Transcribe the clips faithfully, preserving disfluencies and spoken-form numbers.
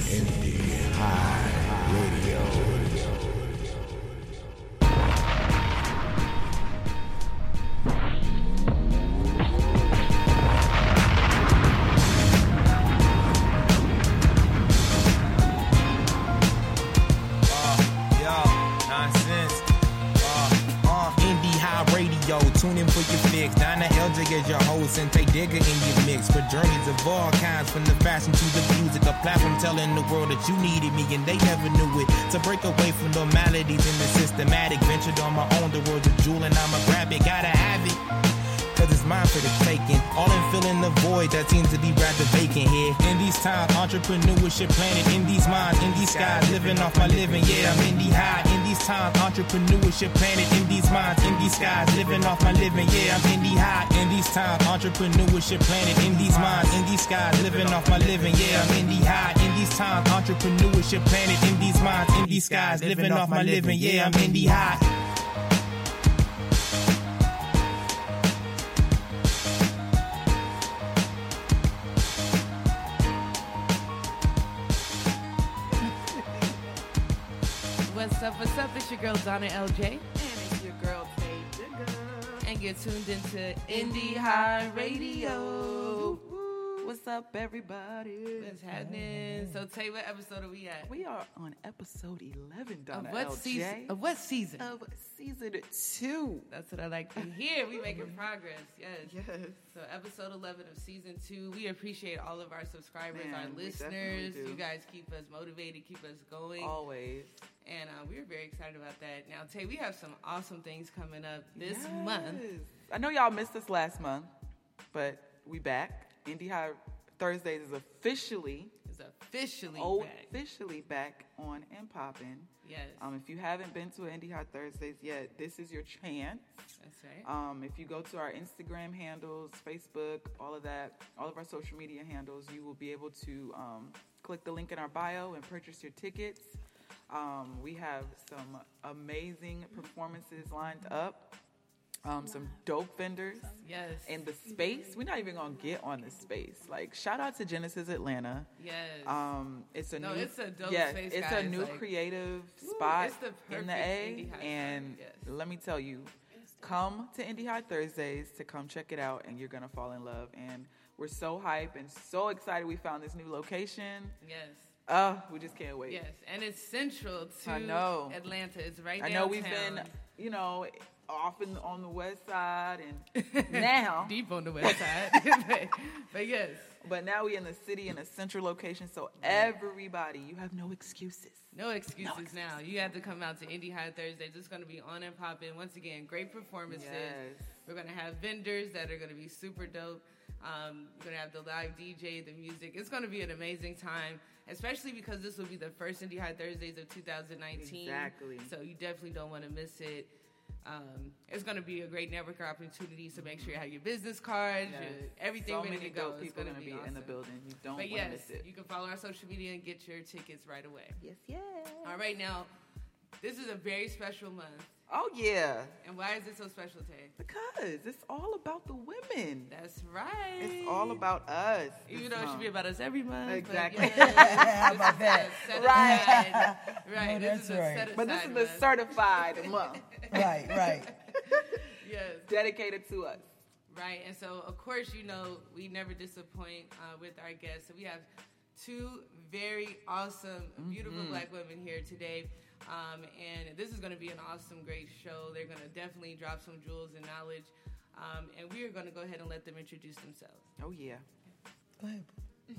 Indie High Radio. Tune in for your fix. Donna L J is your host and take Digger in your mix. For journeys of all kinds, from the fashion to the music, a platform telling the world that you needed me and they never knew it. To break away from normalities in the systematic, ventured on my own, the world's a jewel and I'ma grab it, gotta have it. Cause it's mine for the taking. All in filling the void that seems to be rather vacant here. In these times, entrepreneurship planted in these minds, in these skies, living off my living. Yeah, I'm indie high. In these times, entrepreneurship planted in these minds, in these skies, living off my living. Yeah, I'm indie high. In these times, entrepreneurship planted in these minds, in these skies, living off my living. Yeah, I'm indie high. In these times, entrepreneurship planted in these minds, in these skies, living off my living. Yeah, I'm indie high. What's up, what's up? It's your girl Donna L J. And it's your girl Tay Digger. And you're tuned into Indie High Radio. What's up, everybody? What's happening? So, Tay, what episode are we at? We are on episode eleven, Donna Of what L J. season? Of what season? Of season two. That's what I like to hear. We making progress. Yes. Yes. So, episode eleven of season two. We appreciate all of our subscribers, Man, our we listeners. definitely do. You guys keep us motivated, keep us going. Always. And uh, we're very excited about that. Now, Tay, we have some awesome things coming up this Yes. month. I know y'all missed us last month, but we back. Indie High Thursdays is officially, It's officially oh, back. officially back on and popping. Yes. Um, if you haven't been to Indie High Thursdays yet, this is your chance. That's right. Um, if you go to our Instagram handles, Facebook, all of that, all of our social media handles, you will be able to um, click the link in our bio and purchase your tickets. Um, we have some amazing performances lined up. Um, some dope vendors. Yes. And the space, we're not even going to get on the space. Like, shout out to Genesis Atlanta. Yes. Um, it's a No, new, it's a dope yes, space, it's guys. a new Like, creative woo, spot it's the in the perfect A. Indie High And spot, yes. let me tell you, come to Indie High Thursdays to come check it out, and you're going to fall in love. And we're so hyped and so excited we found this new location. Yes. Oh, we just can't wait. Yes. And it's central to I know. Atlanta. It's right I downtown. know we've been, you know, off in, on the west side, and now, deep on the west side. but, but yes. but now we in the city in a central location, so everybody, you have no excuses. No excuses now. You have to come out to Indie High Thursdays. It's going to be on and popping. Once again, great performances. Yes. We're going to have vendors that are going to be super dope. Um, we're going to have the live D J, the music. It's going to be an amazing time, especially because this will be the first Indie High Thursdays of two thousand nineteen. Exactly. So you definitely don't want to miss it. Um, it's going to be a great network opportunity, so make sure you have your business cards, Yes. your, everything so ready many to go. dope It's people going to gonna be, be awesome. in the building. You don't But want to yes, miss it. you can follow our social media and get your tickets right away. Yes, yes. All right, now, this is a very special month. Oh, yeah. And why is it so special, Tay? Because it's all about the women. That's right. It's all about us. Even this though it should month. be about us every month. but Exactly. yes, How this about is that? a set Right. aside- Right. No, this that's is a right. set But this is aside the month. certified month Right, right. Yes. dedicated to us. Right. And so, of course, you know, we never disappoint uh, with our guests. So we have two very awesome, beautiful Mm-hmm. black women here today. Um, and this is going to be an awesome, great show. They're going to definitely drop some jewels and knowledge. Um, and we are going to go ahead and let them introduce themselves. Oh, yeah. Go ahead.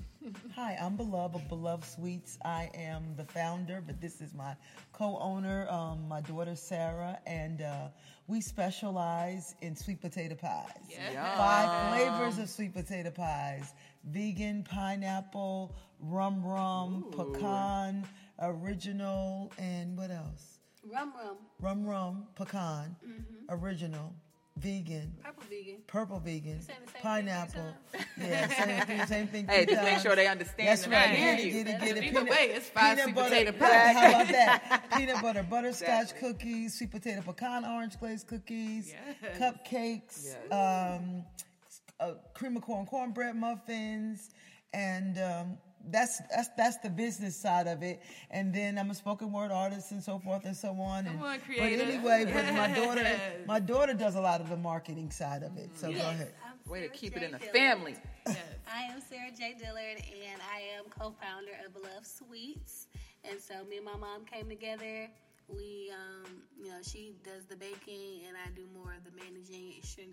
Hi, I'm Beloved of Beloved Sweets. I am the founder, but this is my co-owner, um, my daughter Sarah, and uh, we specialize in sweet potato pies. Yeah. Five flavors of sweet potato pies: vegan, pineapple, rum rum, Ooh. pecan, original, and what else? Rum rum. Rum rum, pecan, original, vegan, Purple vegan. purple vegan, saying the same thing pineapple. every Yeah, same thing, same thing. Hey, three just make times. sure they understand That's that right. I hear Get it, you. get it, get it. Either Peanut- way, it's five peanut sweet butter- potato How pies. about that? Peanut butter butterscotch Exactly. cookies, sweet potato pecan orange glaze cookies, Yes. cupcakes, Yes. um, uh, cream of corn cornbread muffins, and um, that's that's that's the business side of it, and then I'm a spoken word artist and so forth and so on. And, Come on, creative. But anyway, but my Yes. daughter, my daughter does a lot of the marketing side of it. So Yes, go ahead. I'm Way to Sarah keep J. it in the Dillard. family. Yes. I am Sarah J. Dillard, and I am co-founder of Beloved Sweets. And so me and my mom came together. We, um, you know, she does the baking, and I do more of the managing,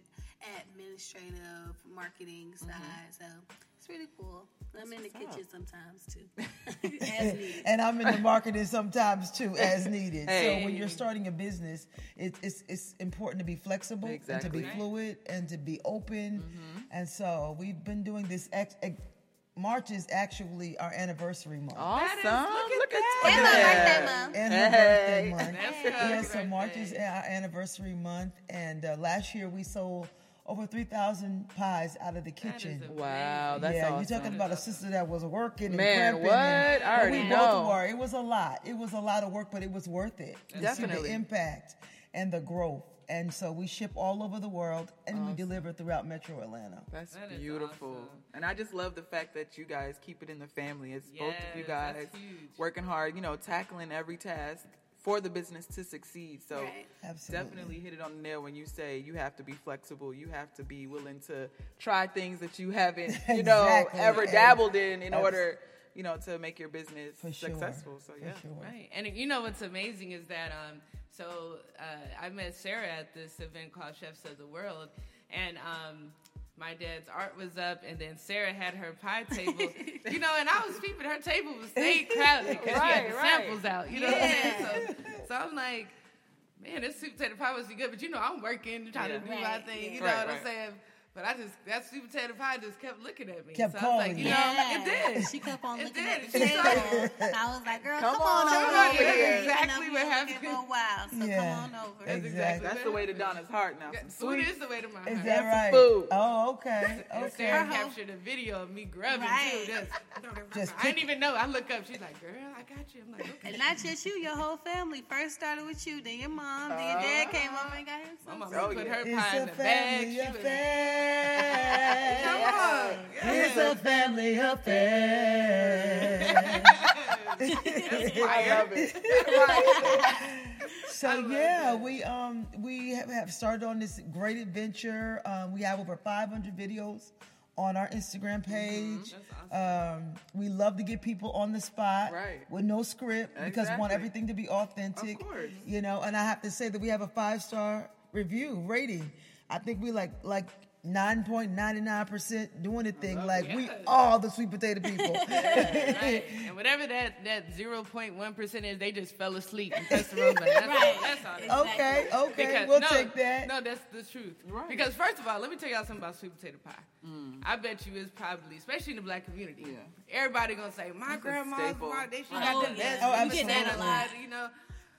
administrative, marketing side. So it's really cool. I'm in the what's kitchen sometimes too, as needed. And I'm in the marketing sometimes too, as needed. Hey. So when you're starting a business, it, it's it's important to be flexible and to Exactly. be fluid and to be open. And so we've been doing this. Ex- ex- March is actually our anniversary month. Awesome. That is- look at at And my birthday month. And her Hey. birthday month. That's good. Yeah, so Happy March birthday. is our anniversary month, and uh, last year we sold over three thousand pies out of the That is kitchen. amazing. Wow, that's yeah, awesome. you're talking about a sister that was working and Man, crimping. what? And, I already we know. both were. It was a lot. It was a lot of work, but it was worth it. To see Definitely. the impact and the growth. And so we ship all over the world, and we deliver throughout Metro Atlanta. That's That is beautiful. awesome. And I just love the fact that you guys keep it in the family. It's both of you Yes, guys that's huge. working hard, you know, tackling every task for the business to succeed. So Right. Absolutely. definitely hit it on the nail when you say you have to be flexible. You have to be willing to try things that you haven't, you know, Exactly. ever And- dabbled in in Abs- order, you know, to make your business For sure. successful. So For yeah. sure. Right. And you know what's amazing is that um so uh, I met Sarah at this event called Chefs of the World, and um my dad's art was up, and then Sarah had her pie table, you know, and I was peeping, her table was stayed crowded because she Right, had the right. samples out, you know what I'm saying? So, so I'm like, man, this sweet potato pie must be good, but you know, I'm working, trying Yeah. to do my Right, thing, yeah. you know Right, what right. I'm saying? But I just, that sweet potato pie just kept looking at me. Kept so I was like, calling you you. know, Yeah. it did. She kept on It looking did. at the She table. saw I was like, girl, Come come, on, on over over here. here. You know, Exactly we what been happened. looking for a while, so Yeah. come on over. That's Exactly. That's the way to Donna's heart now. Some Food sweet. is the way to my Is heart. that And some right? food. Oh, okay. And Okay. Sarah Uh-huh. captured a video of me grubbing Right. too. Just, Just I didn't even know. I look up. She's like, "Girl, I got you." I'm like, "Okay." And not just you, your whole family. First started with you, then your mom, then your dad came up and got him My some. mama Oh, put yeah. her It's pie in a the bag. family She was, affair. Come on. It's a family affair. I love it. So yeah, we um we have, have started on this great adventure. Um, we have over five hundred videos on our Instagram page. Um, we love to get people on the spot Right. with no script because we want Exactly. everything to be authentic. Of course. You know, and I have to say that we have a five star review rating. I think we like like nine point nine nine percent doing the thing like we Yes. are the sweet potato people. right. And whatever that that zero point one percent is, they just fell asleep and pressed the wrong button. That's, Right. all, that's all. That is. Okay, okay, Because- we'll no, take that. No, that's the truth. Right. Because first of all, let me tell y'all something about sweet potato pie. I bet you it's probably, especially in the black community, Yeah. everybody gonna say, "My It's a grandma's staple. pie, they she Oh, got the yeah. best." Oh, sweet absolutely. potato You get that a pie," lot. you know.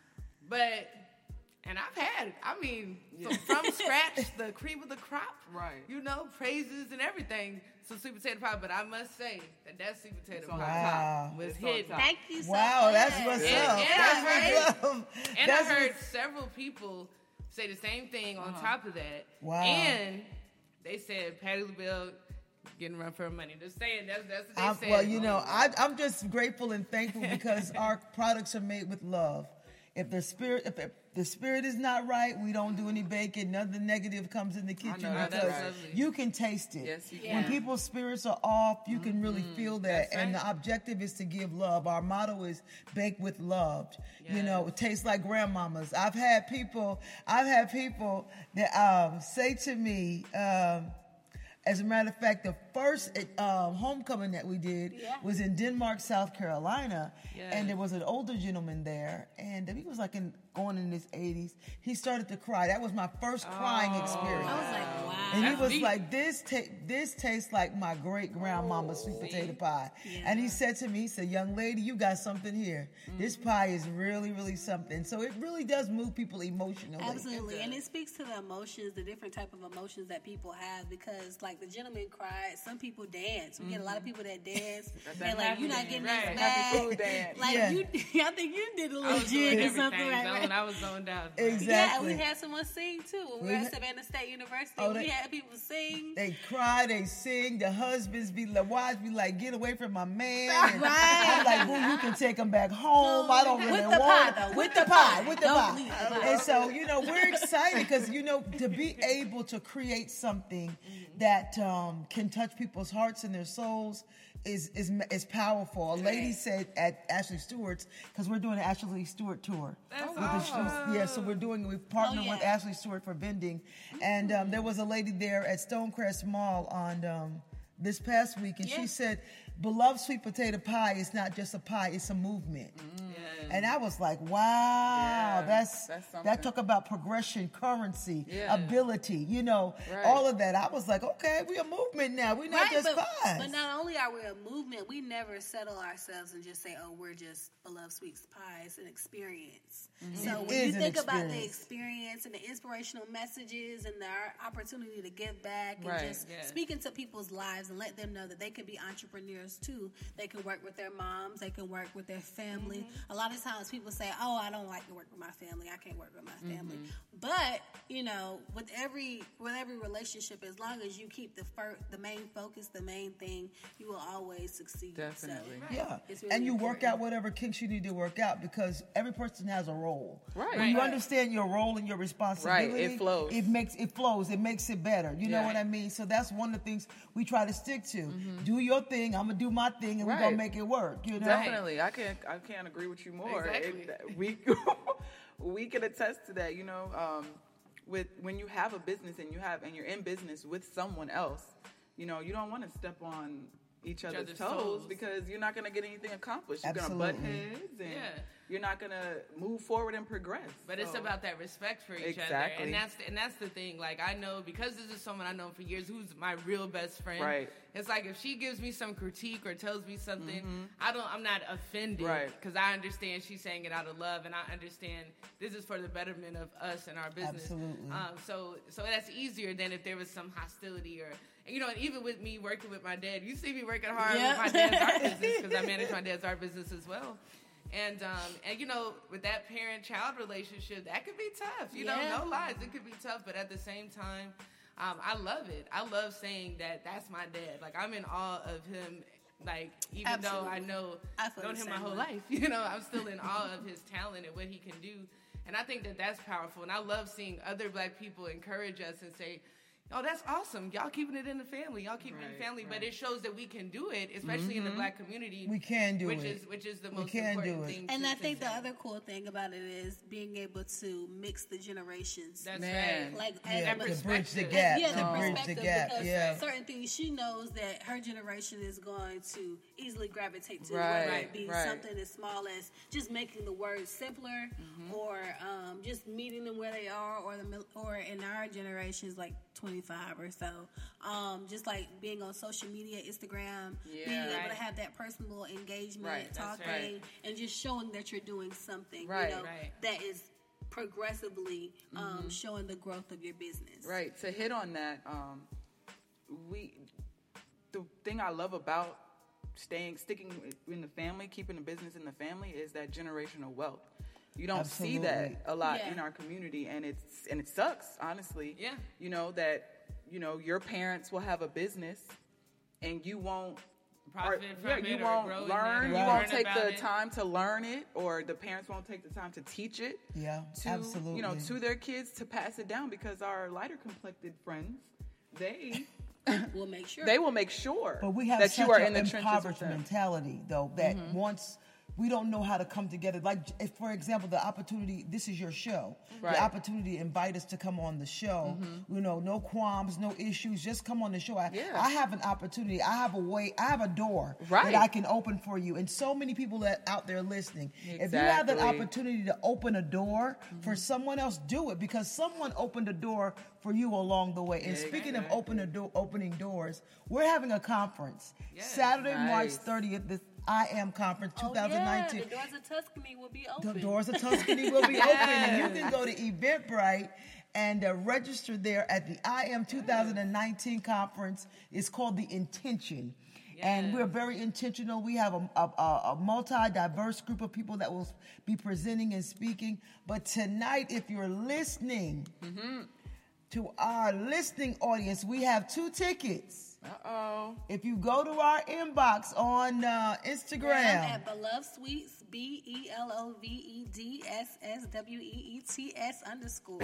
But and I've had, I mean, from, from scratch, the cream of the crop, Right. You know, praises and everything. So sweet potato pie, but I must say that that sweet potato It's on pie Wow. was It's on hidden. top. Thank you so Wow, much. that's what's And- up. and That's I what's heard- up. And That's I heard what's- several people say the same thing on Uh-huh. top of that. Wow. And they said Patti LaBelle getting run for her money. Just saying, that's, that's what they I'm, said. well, you know, I, I'm just grateful and thankful because our products are made with love. If the spirit, if it, the spirit is not right, we don't do any baking. None of the negative comes in the kitchen know that's because right. you can taste it. Yes, you When can. people's spirits are off, you can really feel that. That's And right. the objective is to give love. Our motto is bake with love. You Yes. know, it tastes like grandmama's. I've had people, I've had people that um, say to me. Um, As a matter of fact, the first um, homecoming that we did Yeah. was in Denmark, South Carolina, Yeah. and there was an older gentleman there, and he was like in, going in his eighties. He started to cry. That was my first crying experience. I was like, wow. And he That's was deep. like, "This ta- this tastes like my great grandmama's sweet potato pie." And he said to me, "He said, young lady, you got something here. This pie is really, really something." So it really does move people emotionally. Absolutely, and it speaks to the emotions, the different type of emotions that people have. Because, like the gentleman cried, some people dance. We mm-hmm. get a lot of people that dance. That's and like, you're not getting right. this Happy back. food dance. Like yeah. you, I think you did a I little was jig doing or something, everything. right? Zoned, I was zoned out. Exactly. Yeah, we had someone sing too. When we were We- at Savannah State University, Oh, we they- had people sing. They cry, they sing. The husbands be, the wives be like, "Get away from my man." And Right. I'm like, "Boo, you can take him back home. I don't With really the want pie, it." though. With the pie, with the Don't pie. leave the pie. And so, you know, we're excited because, you know, to be able to create something that um, can touch people's hearts and their souls is is is powerful. A lady said at Ashley Stewart's, because we're doing an Ashley Stewart tour. That's With the awesome. shoes. Yeah, so we're doing, we partnered Oh, yeah. with Ashley Stewart for vending. And um, there was a lady there at Stonecrest Mall on um, this past week, and Yeah. she said, "Beloved sweet potato pie is not just a pie, it's a movement." And I was like, wow, Yeah, that's, that's something. that talk about progression, currency, Yeah. ability, you know, Right. all of that. I was like, okay, we're a movement now. We're not Right, just but, pies. but not only are we a movement, we never settle ourselves and just say, "Oh, we're just Beloved Sweets Pie." It's an experience. So It when is you an think about the experience. experience and the inspirational messages and the opportunity to give back and Right, just yeah. speak into people's lives and let them know that they can be entrepreneurs too. They can work with their moms. They can work with their family. Mm-hmm. A lot of times people say, "Oh, I don't like to work with my family. I can't work with my family." Mm-hmm. But you know, with every with every relationship, as long as you keep the fir- the main focus, the main thing, you will always succeed. Definitely. So, Yeah, it's really and you work important. out whatever kinks you need to work out because every person has a role. Right. When you Right. understand your role and your responsibility, Right, it flows. It makes it flows. It makes it better. You know Yeah. what I mean? So that's one of the things we try to stick to. Do your thing. I'm gonna do my thing, and we're Right. gonna make it work. You know? Definitely, I can't. I can't agree with you more. Exactly. It- we we can attest to that. You know, um, with when you have a business and you have and you're in business with someone else, you know, you don't want to step on each other's other's toes toes. because you're not going to get anything accomplished. You're going to butt Absolutely. heads, and Yeah. you're not going to move forward and progress. But it's So- about that respect for each other, Exactly. and that's and that's the thing. Like I know because this is someone I know for years, who's my real best friend. Right. It's like if she gives me some critique or tells me something, I don't. I'm not offended, Right. Because I understand she's saying it out of love, and I understand this is for the betterment of us and our business. Absolutely. Um, so so that's easier than if there was some hostility or. And, you know, and even with me working with my dad, you see me working hard Yep. with my dad's art business because I manage my dad's art business as well. And, um, and you know, with that parent-child relationship, that could be tough. You Yeah. know, no lies, it could be tough. But at the same time, um, I love it. I love saying that that's my dad. Like, I'm in awe of him. Like, even though I Absolutely. know I feel known the him my same whole way. life, you know, I'm still in awe of his talent and what he can do. And I think that that's powerful. And I love seeing other black people encourage us and say, "Oh, that's awesome. Y'all keeping it in the family. Y'all keeping it in the Right, family." But right. it shows that we can do it, especially in the black community. We can do which it. is which is the We most can important do it. thing. And to, I to think the say. other cool thing about it is being able to mix the generations. That's Man. right. like Yeah, as that to bridge the perspective. gap. yeah, to the bridge the perspective gap. because Yeah. certain things she knows that her generation is going to easily gravitate to, Right, whether it be right. something as small as just making the words simpler, or um, just meeting them where they are, or the mil- or in our generations like twenty-five or so, um, just like being on social media, Instagram, being Yeah. able Right. to have that personal engagement, Right, that's talking, right. and just showing that you're doing something, Right. you know, Right. that is progressively um, showing the growth of your business. Right. To hit on that, um, we the thing I love about staying sticking in the family, keeping the business in the family, is that generational wealth. You don't see that Absolutely. a lot Yeah. in our community, and it's and it sucks, honestly. Yeah. You know that you know your parents will have a business, and you won't. Profit or- from yeah, it you or won't grow in learn. it or You Right. won't learn take about the it. time to learn it, or the parents won't take the time to teach it. Yeah, to, absolutely. You know, to their kids to pass it down, because our lighter complected friends, they We'll make sure. they will make sure But we have that such you are an in the trenches with impoverished them. mentality, though, that once we don't know how to come together. Like, if, for example, the opportunity, this is your show. Right. The opportunity to invite us to come on the show. You know, no qualms, no issues, just come on the show. I, Yeah. I have an opportunity. I have a way, I have a door Right. that I can open for you. And so many people that out there listening. If you have that Exactly. opportunity to open a door for someone else, do it, because someone opened a door for you along the way. And speaking of open a door, opening doors, we're having a conference Yes. Saturday, March Nice. thirtieth. This I Am Conference Oh, twenty nineteen. yeah, the doors of Tuscany will be The open. doors of Tuscany will be open, and you can go to Eventbrite and uh, register there at the I A M twenty nineteen conference. It's called The Intention. Yes. And we're very intentional. We have a, a, a multi-diverse group of people that will be presenting and speaking. But tonight, if you're listening mm-hmm. to our listening audience, we have two tickets. Uh-oh. If you go to our inbox on uh, Instagram. At Beloved Sweets, B E L O V E D S S W E E T S underscore.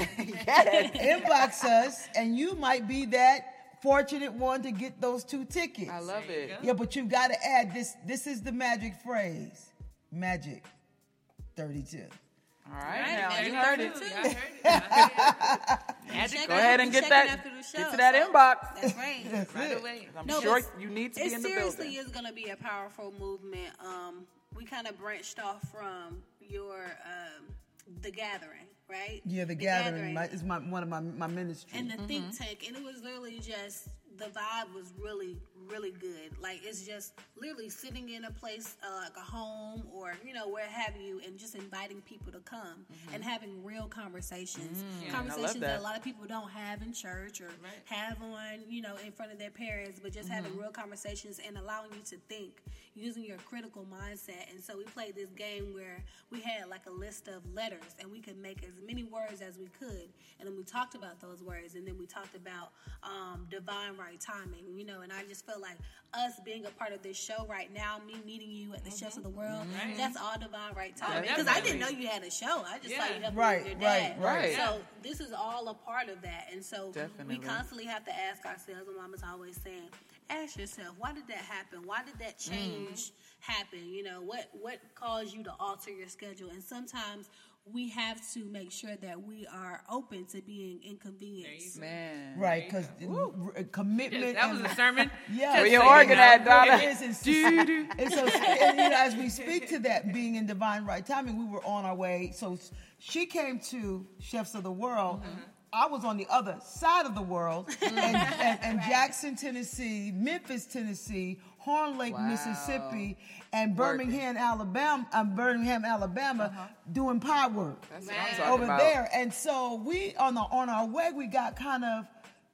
Inbox us, and you might be that fortunate one to get those two tickets. I love it. Yeah, but you've got to add this. This is the magic phrase. Magic thirty-two. All right, Right, now Magic you heard it. thirty-two. Y'all heard it. Y'all heard it. Magic Go ahead and Check get it that. after the show, Get to that so- inbox. That's right. That's Right it. away. I'm No, sure but you need to It be in the seriously building. is going to be a powerful movement. Um, we kind of branched off from your um, the gathering, right? Yeah, the, gathering, my, is my one of my my ministries. and the think tank, and it was literally just the vibe was really really good. Like it's just literally sitting in a place uh, like a home or you know where have you, and just inviting people to come mm-hmm. and having real conversations, Mm, yeah. conversations I love that. that a lot of people don't have in church or Right. have on you know in front of their parents, but just Mm-hmm. having real conversations and allowing you to think using your critical mindset. And so we played this game where we had like a list of letters and we could make as many words as we could, and then we talked about those words, and then we talked about um, divine right timing, you know. And I just feel like us being a part of this show right now, me meeting you at the Chefs of the World, Right. that's all divine right timing. Oh, Because I didn't know definitely. you had a show. I just saw Yeah. you helping Right, with your dad. right, right. So this is all a part of that. And so Definitely. we constantly have to ask ourselves, and Mama's always saying, ask yourself, why did that happen? Why did that change happen? You know, what what caused you to alter your schedule? And sometimes we have to make sure that we are open to being inconvenienced. Man. Right, because commitment. Yes, that was and- a sermon. Yeah. Just Where your so you organ know. at, Donna? It is, and so, and so and, you know, as we speak to that being in divine right timing, we were on our way. So she came to Chefs of the World. I was on the other side of the world, and, and, and Jackson, Tennessee, Memphis, Tennessee, Horn Lake, Wow. Mississippi, and Birmingham, Alabama. Um, Birmingham, Alabama, doing pie work That's what I'm talking over about. there. And so we on the on our way, we got kind of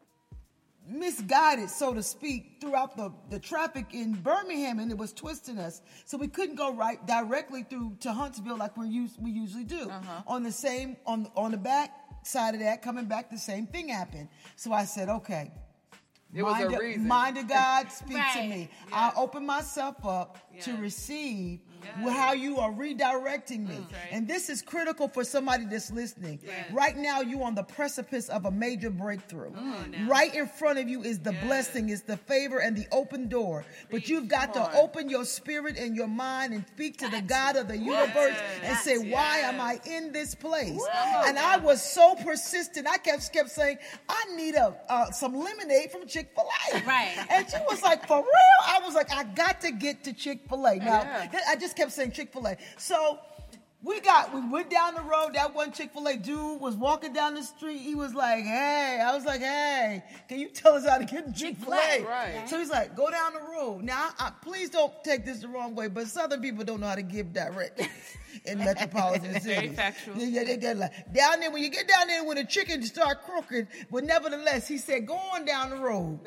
misguided, so to speak, throughout the, the traffic in Birmingham, and it was twisting us. So we couldn't go right directly through to Huntsville like we us- we usually do. Uh-huh. On the same on on the back side of that, coming back, the same thing happened. So I said, okay. It was a mind of- reason. Mind of God, speak to Right. me. I open myself up to Yes. receive Yes. how you are redirecting me. That's right. And this is critical for somebody that's listening. Yes. Right now, you're on the precipice of a major breakthrough. on now. Right in front of you is the Yes. blessing, is the favor and the open door. But you've got to Come on. open your spirit and your mind and speak to the God of the universe and say, why am I in this place? And I was so persistent. I kept kept saying, I need a uh, some lemonade from Chick-fil-A. Right. And she was like, for real? I was like, I got to get to Chick-fil-A. Now, Yeah. th- I just kept saying Chick-fil-A. So we got, we went down the road. That one Chick-fil-A dude was walking down the street. He was like, hey. I was like, hey, can you tell us how to get to Chick-fil-A? Right. So he's like, go down the road. Now, I, please don't take this the wrong way, but Southern people don't know how to give directions in metropolitan cities. Very factual. Yeah, yeah, they, they're like, down there, when you get down there when the chicken start crooked, but nevertheless, he said, go on down the road.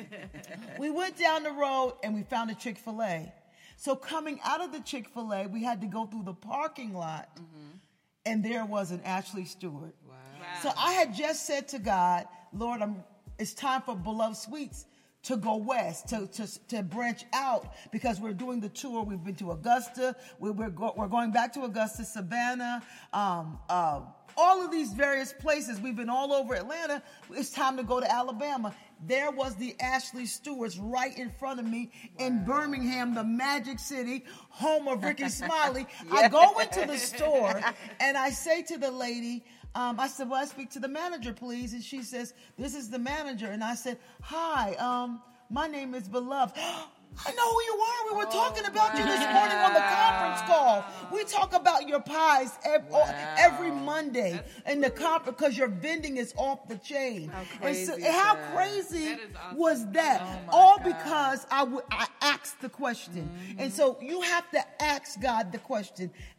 We went down the road and we found a Chick-fil-A. So coming out of the Chick-fil-A, we had to go through the parking lot, and there was an Ashley Stewart. Wow. So I had just said to God, Lord, I'm, it's time for Beloved Sweets to go west, to, to, to branch out, because we're doing the tour. We've been to Augusta. We, we're, go, we're going back to Augusta, Savannah, um, uh, all of these various places. We've been all over Atlanta. It's time to go to Alabama. There was the Ashley Stewarts right in front of me in Birmingham, the Magic City, home of Ricky Smiley. I go into the store and I say to the lady, um, I said, well, I speak to the manager, please. And she says, this is the manager. And I said, hi, um, my name is Beloved. I know who you are. We were talking about you this morning on the conference call. We talk about your pies every, every Monday in the conference because your vending is off the chain. How And crazy so, is how that? crazy That is awesome. was that? Oh my All God. because I, w- I asked the question. Mm-hmm. And so you have to ask God the question.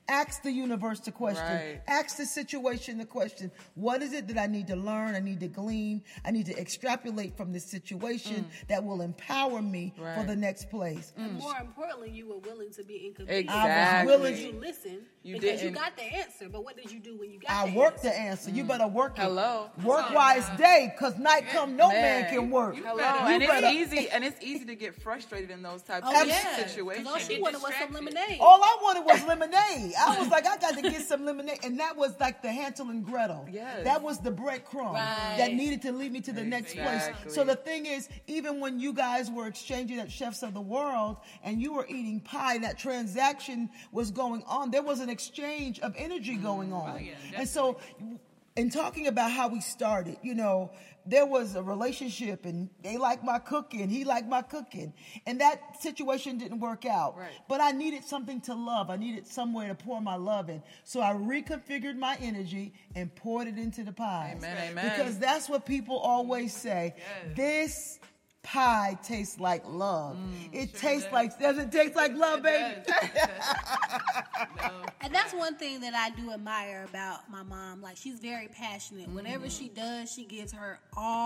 Ask the universe the question. Right. Ask the situation the question. What is it that I need to learn? I need to glean. I need to extrapolate from this situation Mm. that will empower me Right. for the next place. And more importantly, you were willing to be inconvenienced. Exactly. I was willing You to- listen You because you didn't- got the answer, but what did you do when you got I the worked answer? the answer. You better work it. Hello. Work while it's day, because night come, no man, Man. can work. Hello, better- and You it's better- easy, and it's easy to get frustrated in those types Oh, of yeah. situations. All she Get wanted was some distracted. lemonade. All I wanted was lemonade. I was like, I got to get some lemonade. And that was like the Hansel and Gretel. Yes. That was the breadcrumb Right. that needed to lead me to the next place. Exactly. So the thing is, even when you guys were exchanging at Chefs of the World and you were eating pie, that transaction was going on. There was an exchange of energy going on. Oh, yeah, and so in talking about how we started, you know, there was a relationship and they liked my cooking, he liked my cooking. And that situation didn't work out. Right. But I needed something to love. I needed somewhere to pour my love in. So I reconfigured my energy and poured it into the pies. Amen, amen. Because that's what people always say. Yes. This pie tastes like love. Mm, it sure tastes does. like, does it taste like love, baby? No. And that's one thing that I do admire about my mom. Like, she's very passionate. Whatever Mm-hmm. she does, she gives her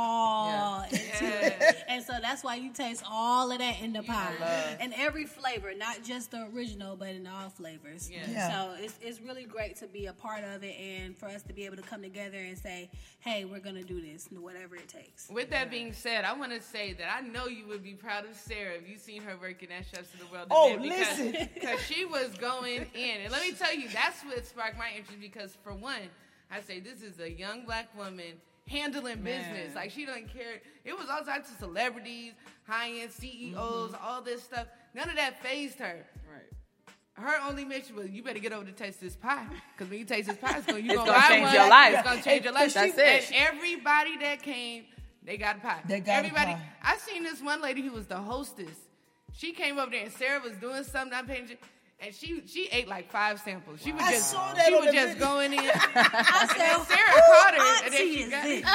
all into Yeah. it. And so that's why you taste all of that in the pie. love. And every flavor, not just the original, but in all flavors. Yeah. Yeah. So it's, it's really great to be a part of it and for us to be able to come together and say, hey, we're going to do this, whatever it takes. With that being said, I want to say that I know you would be proud of Sarah if you seen her working at Chefs of the World. Oh, today listen. because, because she was going in, and let me tell you, that's what sparked my interest. Because for one, I say this is a young black woman handling Man. business. Like, she doesn't care. It was all types of celebrities, high end C E Os, Mm-hmm. all this stuff. None of that phased her. Right. Her only mission was, you better get over to taste this pie. Because when you taste this pie, it's going It's to gonna buy change one. your life. It's going to change your life. That's and it. everybody that came, they got a pie. They got a Everybody. pie. I seen this one lady who was the hostess. She came up there and Sarah was doing something. I'm paying attention. And she she ate like five samples. She was I just saw that she on was the just video. going in. I And said, then Sarah who caught her, and then auntie she is got this?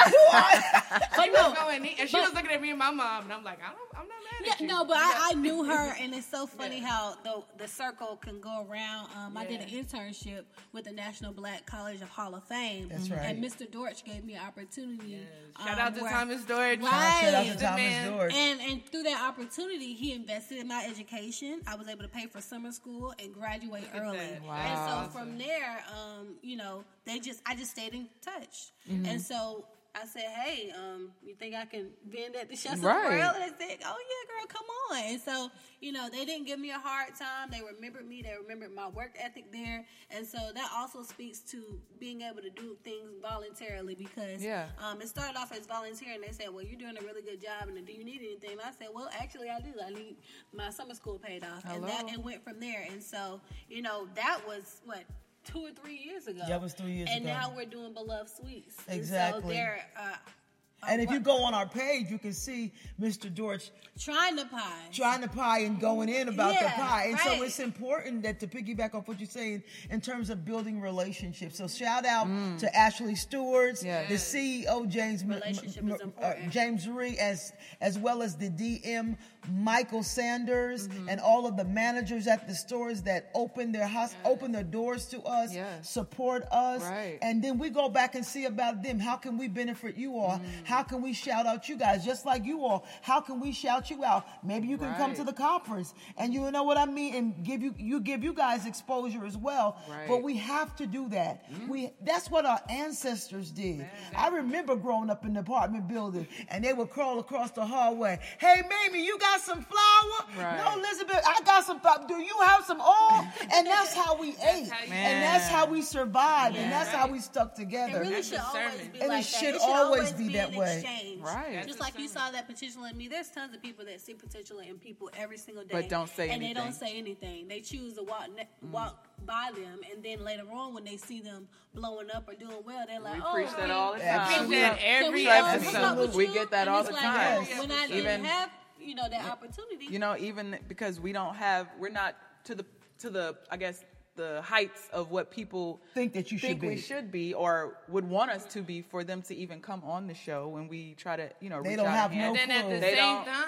she was going in, and she but- was looking at me and my mom, and I'm like, I don't, I'm not mad Yeah, at you. no, but I, I knew her, and it's so funny how the the circle can go around. Um, I did an Yeah. internship with the National Black College of Hall of Fame. That's right. And Mister Dortch gave me an opportunity. Shout um, out to where- Thomas Dorch. Right. Shout out to The Thomas man. Dorch. And and through that opportunity, he invested in my education. I was able to pay for summer school and graduate at early. that. Wow. And Awesome. so from there, um, you know, they just I just stayed in touch. Mm-hmm. And so I said, hey, um, you think I can vend at the Chefs of Right. the World? And they said, oh yeah, girl, come on. And so, you know, they didn't give me a hard time. They remembered me. They remembered my work ethic there. And so that also speaks to being able to do things voluntarily because Yeah. um, it started off as volunteer, and they said, well, you're doing a really good job, and do you need anything? And I said, well, actually, I do. I need my summer school paid off. And that Hello. it went from there. And so, you know, that was, what, two or three years ago. That was three years and ago. And now we're doing Beloved Sweets. Exactly. And so they're... Uh, And if you what- go on our page, you can see Mister Dortch trying to pie. trying the pie and going in about the Yeah, pie. And so right. it's important that to piggyback off what you're saying in terms of building relationships. So shout out to Ashley Stewart's, Yes. the C E O James M- Relationship M- is uh, important. James Ree, as as well as the D M Michael Sanders Mm-hmm. and all of the managers at the stores that open their house, open their doors to us, Yes. support us, Right. and then we go back and see about them. How can we benefit you all? Mm. How can we shout out you guys just like you all? How can we shout you out? Maybe you can come Right. to the conference and you know what I mean, and give you you give you guys exposure as well. Right. But we have to do that. We that's what our ancestors did. I remember growing up in the apartment building and they would crawl across the hallway. Hey, Mamie, you got some flour? Right. No, Elizabeth, I got some flour. Do you have some oil? And that's how we ate. how you- And that's how we survived. And Yeah. that's how Right. we stuck It together. really That's should a always sermon. be And it like should that. always be that an way. exchange. Right. That's Just a like you sermon. saw that potential in me. There's tons of people that see potential in people every single day, But don't say and they don't anything. say anything. They choose to walk ne- walk by them, and then later on, when they see them blowing up or doing well, they're like, We "Oh, preach I that mean, all the I time. preach that can every we, uh, Trust hook me. up with We you?" get that And all it's the like, time. "Oh, when I Even- didn't have, you know, that opportunity, You know, even because we don't have, we're not to the to the I guess the heights of what people Think that you should think we be. should be or would want us to be for them to even come on the show when we try to, you know, They reach don't out have and no And then at the clue. They same don't- time,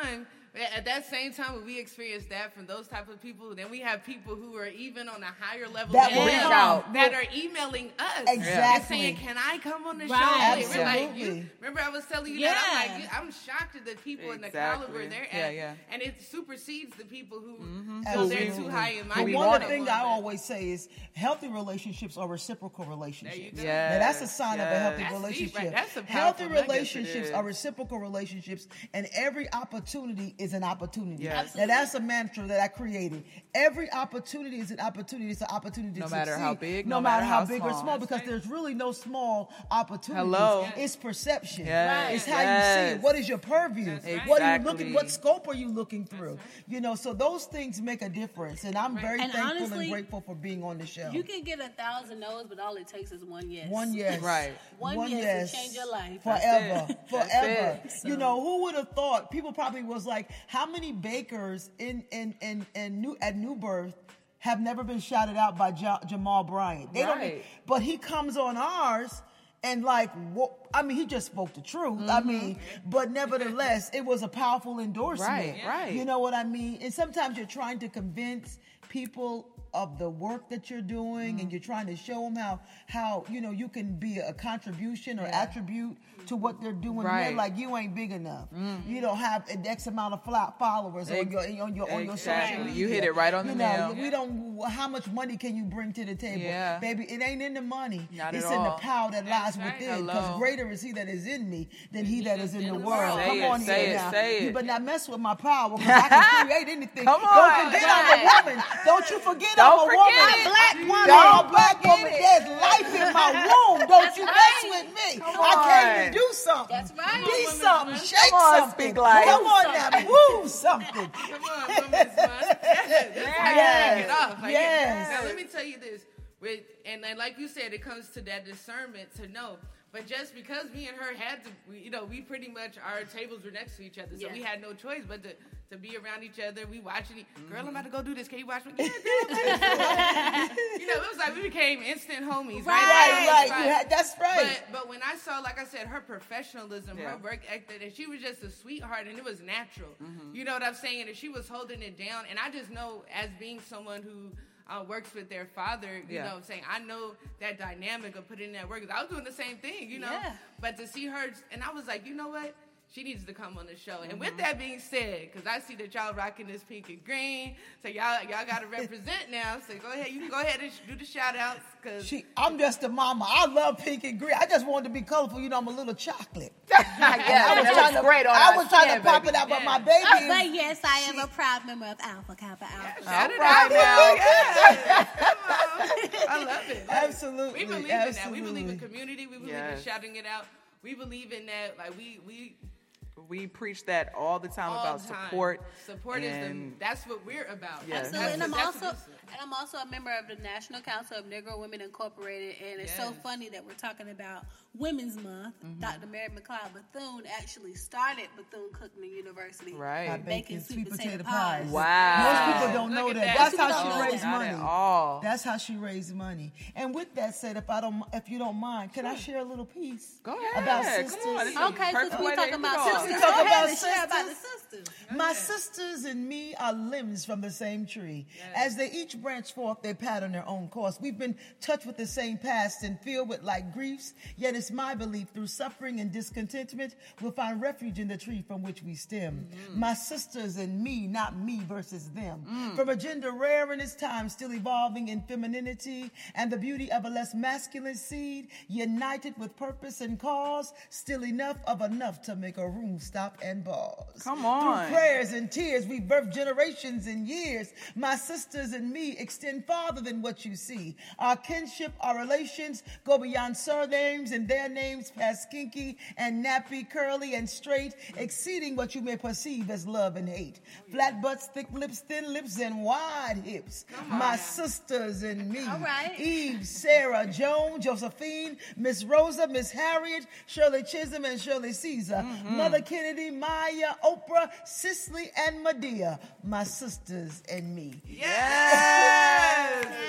At that same time, when we experience that from those type of people, then we have people who are even on a higher level That than will them come. that are emailing us Exactly. and saying, "Can I come on the show?" Right. We're like, Absolutely. you, remember I was telling you Yeah. that? I'm like, you- I'm shocked at the people and the Exactly. caliber they're Yeah, at, yeah. and it supersedes the people who Mm-hmm. feel they're Absolutely. too high in my But people. one of the They things want I that. always say is healthy relationships are reciprocal relationships. There you go. Yes. Now that's a sign of a yes. healthy That's deep, relationship. right? That's a powerful Healthy nugget. relationships It are is. reciprocal relationships, and every opportunity is an opportunity. Yes. Now that's a mantra that I created. Every opportunity is an opportunity. It's an opportunity No to matter succeed, how big, no, no matter matter how how big or small. small, because there's really no small opportunities. Hello. It's perception. Yes. It's how you see Yes. it. What is your purview? That's right. What are you Exactly. looking? What scope are you looking through? You know, so those things make a difference, and I'm very And thankful honestly, and grateful for being on the show. You can get a thousand no's, but all it takes is one yes. One yes. Right. One yes to change your life. Forever. That's it. Forever. That's You know, who would have thought? People probably was like, how many bakers in in in, in New at New Birth have never been shouted out by Ja- Jamal Bryant? They don't. Right. But he comes on ours. And like, wha- I mean, he just spoke the truth. I mean, but nevertheless, it was a powerful endorsement. Right, right. You know what I mean? And sometimes you're trying to convince people of the work that you're doing, and you're trying to show them how, how you know, you can be a contribution or attribute to what they're doing. And they're Right. like, you ain't big enough. You don't have an X amount of flo- followers on Ex- your on your on your social exactly. media. You hit it right on you the know, nail. We don't. How much money can you bring to the table, Yeah. baby? It ain't in the money. Not it's at in the all. power that lies That's right. within. Because Hello. greater is He that is in me than he that is in the world. Say Come it, on say here it, now. say You it. better not mess with my power, because I can create anything. Come Don't on. forget I'm a woman. Don't you forget Don't I'm a forget woman. it. A black woman. Don't a black forget woman. it. There's life in my womb. Don't you mess with me. I came on. to do something. That's right. Be Come on, something. woman. Shake Come on, something. speak life. Come on now. Woo something. Come on, women's month. That's how you Yes. kick it off. Like, Yes. Now, let me tell you this. With, and, and like you said, it comes to that discernment to know. But just because me and her had to, we, you know, we pretty much, our tables were next to each other. So Yeah. we had no choice but to, to be around each other. We watching it. Girl, I'm about to go do this. Can you watch me? Yeah, girl, I'm about to. You know, it was like we became instant homies. Right, Right, right. right. You had, that's right. But, but when I saw, like I said, her professionalism, Yeah. her work ethic, and she was just a sweetheart, and it was natural. Mm-hmm. You know what I'm saying? And she was holding it down. And I just know, as being someone who uh, works with their father, you Yeah. know what I'm saying? I know that dynamic of putting in that work. 'Cause I was doing the same thing, you know? Yeah. But to see her, and I was like, you know what? She needs to come on the show. And Mm-hmm. with that being said, because I see that y'all rocking this pink and green, so y'all y'all got to represent now. So go ahead, you can go ahead and sh- do the shout outs. Cause She, I'm just a mama. I love pink and green. I just wanted to be colorful. You know, I'm a little chocolate. Yeah, I was that trying looks to, great on I our was trying to skin, pop baby. it out, but Yeah. my baby is. But yes, I am a proud member of Alpha Kappa Alpha. shout it All right out now. Yeah. Come on. I love it. Absolutely. We believe in that. We believe in absolutely. community. We believe Yes. in shouting it out. We believe in that. Like we we We preach that all the time all about the time. support. Support is the and- that's what we're about. Yes. Absolutely, That's- and I'm that's also what this is. and I'm also a member of the National Council of Negro Women Incorporated, and it's so Yes. funny that we're talking about Women's Month. Doctor Mary McLeod Bethune actually started Bethune-Cookman University. By Right. baking sweet potato pies. pies. Wow. Most people don't Look know at that. that. That's Most how people she don't raised know Not money. at all. That's how she raised money. And with that said, if I don't, if you don't mind, can I share a little piece? Go ahead. About Come sisters. on. This is Okay, perfect because way we're to talking end it about off. sisters. We Go talk ahead about and share about the sisters. sisters. My sisters and me are limbs from the same tree. As they each branch forth, they pattern their own course. We've been touched with the same past and filled with like griefs. Yet it's my belief through suffering and discontentment, we'll find refuge in the tree from which we stem. My sisters and me, not me versus them. From a gender rare in its time, still evolving in femininity and the beauty of a less masculine seed, united with purpose and cause, still enough of enough to make a room stop and pause. Come on. Through prayers and tears, we birth generations and years. My sisters and me extend farther than what you see. Our kinship, our relations go beyond surnames and their names past kinky and nappy, curly and straight, exceeding what you may perceive as love and hate. Flat butts, thick lips, thin lips, and wide hips. My sisters and me. All right. Eve, Sarah, Joan, Josephine, Miss Rosa, Miss Harriet, Shirley Chisholm, and Shirley Caesar. Mother Kennedy, Maya, Oprah, Cicely, and Medea. My sisters and me. Yes. Shout out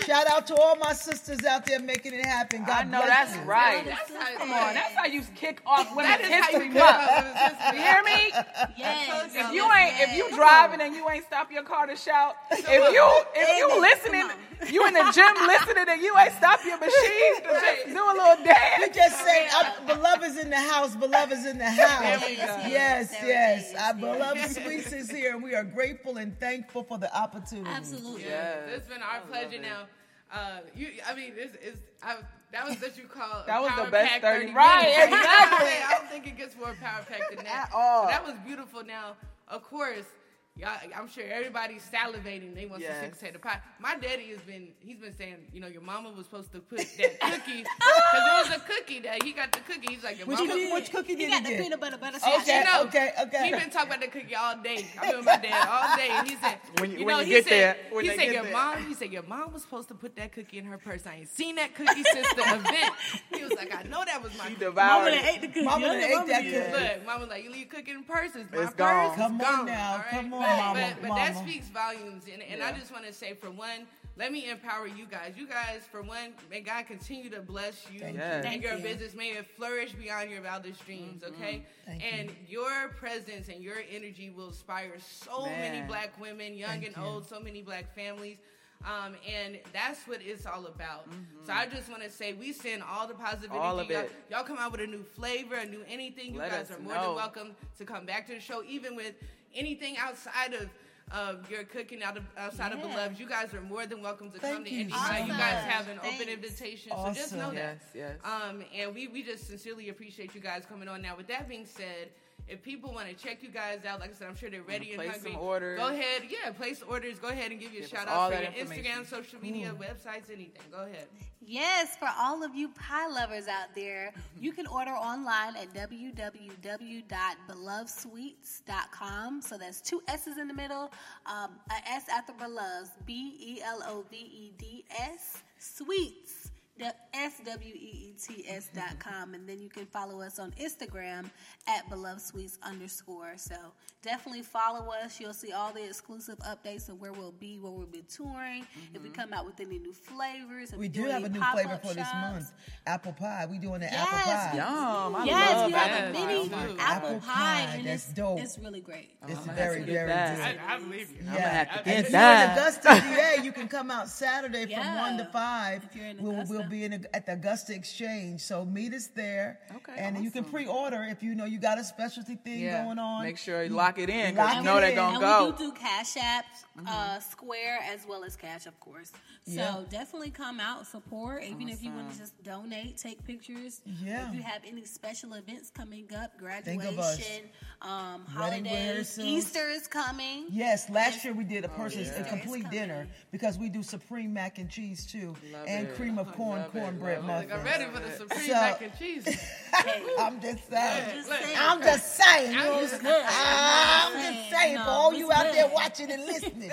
out to all my sisters out there making it happen. God I know bless that's you. right. That's how- Come on, that's how you kick off Women's That is how History you Month. kick off Women's History You hear me? Yes. If you ain't, if you driving and you ain't stop your car to shout, if you, if you listening, you in the gym listening and you ain't stop your machine to just do a little You dance. just say, uh, beloved's in the house, beloved's in the house. There we go. Yes, There it yes. is, Our yes. beloved Sweets is here, and we are grateful and thankful for the opportunity. Absolutely. Yes. It's been our I love pleasure it. now. Uh, you, I mean, it's, it's, I, that was what you call That was Power the best Pack thirty. thirty Right, minutes. exactly. I don't think it gets more Power Pack than that. At all. But that was beautiful. Now, of course, y'all, I'm sure everybody's salivating. They want Yes. some six potato pie. My daddy has been, he's been saying, you know, your mama was supposed to put that cookie, because it was a cookie that he got the cookie. He's like, your Which, mama. cookie, which cookie You did got he the get? peanut butter butter Okay, sandwich. You know, okay, okay. He been talking about the cookie all day. I've been with my dad all day, and he said, When you- you when know, you he get said, there, when he they said get your there. mom, he said your mom was supposed to put that cookie in her purse. I ain't seen that cookie since the event. He was like, I know that was my She cookie. devoured Mama it. done ate the cookie. Mama done Other ate mama that did. cookie. Look, mama was like, you leave cookie in purses. My It's purse gone. is Come on gone, now, all right? come on, but, mama, But, but that mama. speaks volumes, and, and I Yeah. just want to say, for one, let me empower you guys. You guys, for one, may God continue to bless you Thank you. and Thank your you. business. May it flourish beyond your wildest dreams, okay? Thank and your presence and your energy will inspire so many Man. black women, young Thank and you. old, so many black families. Um, and that's what it's all about. Mm-hmm. So I just want to say we send all the positive All energy. of Y'all, it. y'all come out with a new flavor, a new anything. You Let guys us are more know. than welcome to come back to the show, even with anything outside of of your cooking out of, outside of Yeah. Beloved. You guys are more than welcome to Thank come to you Indy so High. You much. guys have an open Thanks. invitation, so just Awesome. know that. Yes, yes. Um, and we, we just sincerely appreciate you guys coming on. Now, with that being said, if people want to check you guys out, like I said, I'm sure they're ready and place hungry. some orders. Go ahead, yeah, place orders. Go ahead and give you a Give us shout all out for that your information. Instagram, social media, websites, anything. Go ahead. Yes, for all of you pie lovers out there, you can order online at w w w dot beloved sweets dot com. So that's two S's in the middle, um, a S after Beloved, B E L O V E D S, Sweets. S W E E T S dot com, and then you can follow us on Instagram at beloved sweets underscore. So definitely follow us. You'll see all the exclusive updates of where we'll be, where we'll be touring. If we come out with any new flavors, if We we do do have a any new pop-up flavor for this shops. month. Apple pie. We doing the Yes. apple pie. Yum. I Yes, love we have that. a mini Oh my God. apple, Apple pie, pie, and that's it's, dope. it's really great. It's I'm gonna very, have to very get good. that. I, I believe you. Yeah. gonna have to And get if that. you're in Augusta, G A, you can come out Saturday from Yeah. one to five. If you're in We'll, Augusta. we'll be in at the Augusta Exchange. So meet us there. Okay, And you can awesome. pre-order if you know you got a specialty thing Yeah. going on. Make sure you lock it in because Lock you it know they're in. gonna And go. we do do Cash App, uh, Square, as well as Cash, of course. So Yeah. definitely come out, support. Even if you want to just donate, take pictures. Yeah. If you have any special events coming up, Think of us. graduation, um, Wedding holidays, rehearsals. Easter is coming. Yes, last year we did a person's yeah. a complete It's dinner coming. because we do supreme mac and cheese too, Love and it. cream of corn Love it. cornbread Love it. Like, I'm muffins. ready for the supreme So- mac and cheese. Hey, I'm just saying. just Look, saying. I'm just saying. I'm you know, just good. I'm saying, just saying no, for all it's you out there good. watching and listening.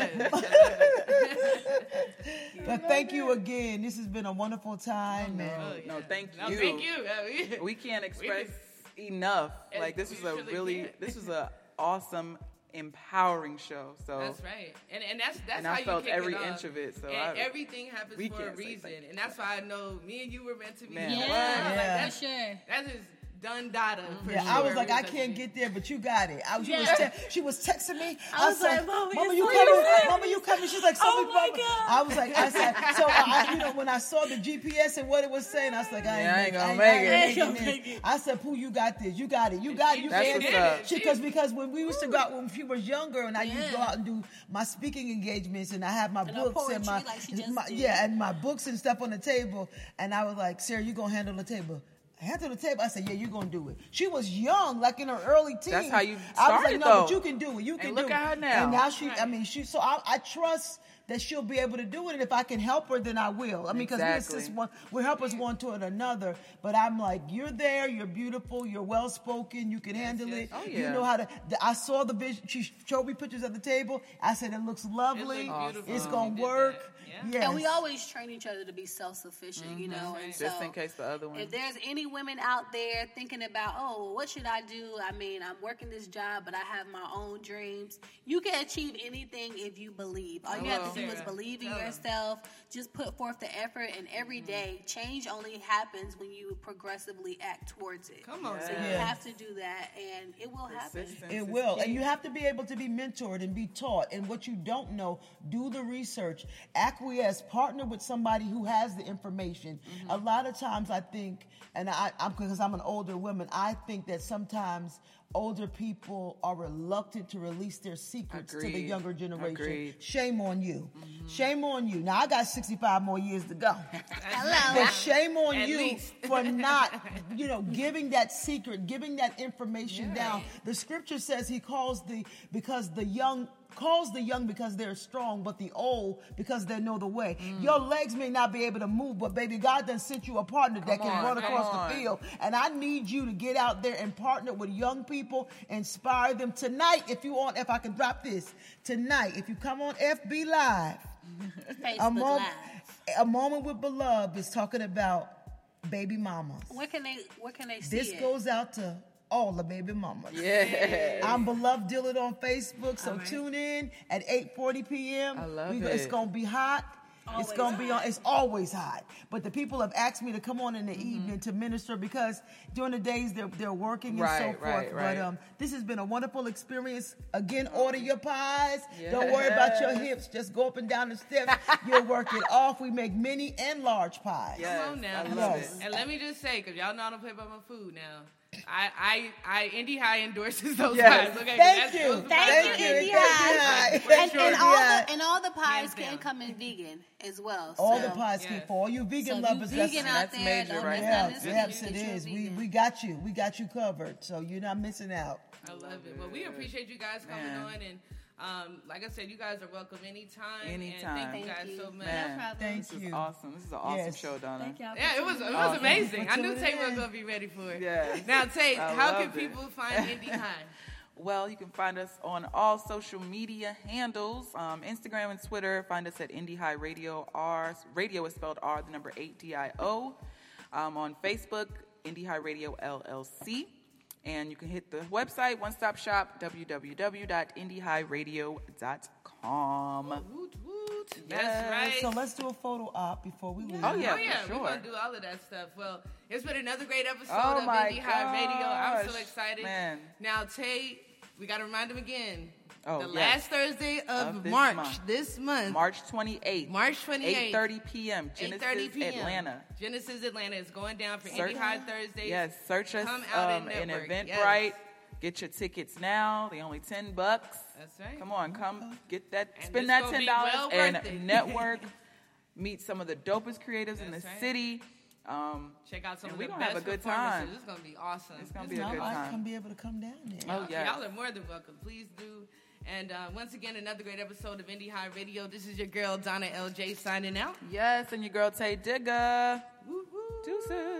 But thank you again. This has been a wonderful time. and Oh, yeah. No, thank No, you. thank you. Uh, we- We can't express just- enough. And Like this we is a truly really, can't. this is a awesome, empowering show. So That's right, and and that's that's And how I you felt kick every it off. inch of it, so and I- everything happens we for a can't say reason, thank you. and that's why I know me and you were meant to be. Man, here. what? Yeah, Yeah. That's, for sure. that is done data. For Yeah, sure. I was like, We I meant to can't be. get there, but you got it. I, she, Yeah. was te- she was texting me. I was like, said, Mama, Mama, it's you so coming? exciting. Mama, you coming? She's like, Oh, something. my Mama. God. I was like, I said, so I, you know, when I saw the G P S and what it was saying, I was like, I ain't, Yeah, I ain't make- gonna I make ain't it. making I ain't gonna this. make it. I said, Pooh, you got this. You got it. You got it. You That's can what's handle up. it. Because because when we used to go out when she was younger, and I used to go Yeah. out and do my speaking engagements, and I have my And her books and my, poetry like she just my did. yeah, and my books and stuff on the table, and I was like, Sarah, you gonna handle the table? Handle the table. I said, yeah, you're gonna do it. She was young, like in her early teens. That's how you I was like, started, no, but though. you can do it. You can And do look it. at her now. And now she, I mean, she. So I, I trust that she'll be able to do it. And if I can help her, then I will. I mean, because Exactly. we're just one, we're helpers one to another. But I'm like, you're there. You're beautiful. You're well spoken. You can handle it. Oh, You yeah. know how to. the- I saw the vision. She showed me pictures of the table. I said, it looks lovely. It looked beautiful. It's You gonna did work. that. Yeah. Yes. And we always train each other to be self-sufficient, you know. And just so in case the other one. if there's any women out there thinking about, oh, what should I do? I mean, I'm working this job, but I have my own dreams. You can achieve anything if you believe. All you have to you was Sarah. believing Tell 'em. yourself. Just put forth the effort, and every day, change only happens when you progressively act towards it. Come on, So Sarah. you Yeah. have to do that, and it will happen. Persistence It is will. key. And you have to be able to be mentored and be taught. And what you don't know, do the research. Acquiesce. Partner with somebody who has the information. Mm-hmm. A lot of times I think, and I, I'm because I'm an older woman, I think that sometimes older people are reluctant to release their secrets to the Agreed. younger generation. Agreed. Shame on you. Shame on you. Now I got sixty-five more years to go. Hello. But shame on At you least. for not, you know, giving that secret, giving that information Yeah. down. The scripture says he calls the, because the young, calls the young because they're strong, but the old because they know the way. Mm. Your legs may not be able to move, but baby, God done sent you a partner that Come can on, run come across on. the field. And I need you to get out there and partner with young people, inspire them. Tonight, if you want, if I can drop this, tonight, if you come on F B Live, a Facebook moment, Live. a moment with Beloved is talking about baby mamas. Where can they? Where can they see This it? goes out to all the baby mamas. Yeah. I'm Beloved Dillard on Facebook, so All right. tune in at eight forty p.m. I love We- It's it. gonna be hot. It's Always gonna be on. hot. It's always hot. But the people have asked me to come on in the Mm-hmm. evening to minister because during the days they're they're working and Right, so forth. right, right. But um, this has been a wonderful experience. Again, order your pies. Don't worry about your Yes. hips. Just go up and down the steps. You'll work it off. We make mini and large pies. Yes, Come on now. I love Yes. it. And let me just say, because y'all know I don't play by my food now. I, I, I, Indy High endorses those Yes. pies. Okay, 'cause Thank that's- you. those are Thank my you, Thank you. favorites. Indy Thank High. you. For And, sure. and all Yeah. the and all the pies Hands can down. come in vegan as well. All so- the pies Yeah. can for all you vegan So you lovers. that's- vegan out that's there, major don't right miss now. out. Yes, This yes, week it that you're is. We vegan. we got you. We got you covered. So you're not missing out. I love it. Well, we appreciate you guys coming Man. on, and um, like I said, you guys are welcome anytime. Anytime. And thank you Thank guys you. so much. Man, No problem. Thank this you. is awesome. This is an awesome Yes. show, Donna. Thank y'all. Yeah, it was it was Awesome. amazing. I knew tuning Tate in. was gonna be ready for it. Yes. Now, Tate, I how can loved it. people find Indy High? Well, you can find us on all social media handles, um, Instagram and Twitter. Find us at Indie High Radio. R radio is spelled R, the number eight D I O. Um, on Facebook, Indie High Radio L L C. And you can hit the website, one stop shop, w w w dot indie high radio dot com. Woot woot. Yes. That's right. So let's do a photo op before we leave. Oh, yeah, oh yeah, for we're sure. gonna do all of that stuff. Well, it's been another great episode Oh, of my Indie High Radio. I'm so gosh, excited. man. Now, Tate, we gotta remind them again. Oh, the yes. last Thursday of, Of this March, month. this month, March twenty-eighth. March twenty-eighth, eight thirty p.m. Genesis, eight thirty p.m. Atlanta. Genesis Atlanta is going down for Search- Indie High Thursday. Yes, search us Come out um, and in network. Eventbrite. Yes. Get your tickets now. They only ten bucks. That's right. Come on, come get that. And spend this that gonna ten be dollars well and worth it. network. Meet some of the dopest creatives in the That's right. city. Um, Check out some And of we the gonna have best a good performances. time. It's gonna be awesome. It's gonna It's be a I good might time. come be able to come down there. Oh, Y'all- yes. Y'all are more than welcome. Please do. And uh, once again, another great episode of Indie High Radio. This is your girl, Donna L J, signing out. yes, and your girl Tay Digger. Woo, woo. Deuces.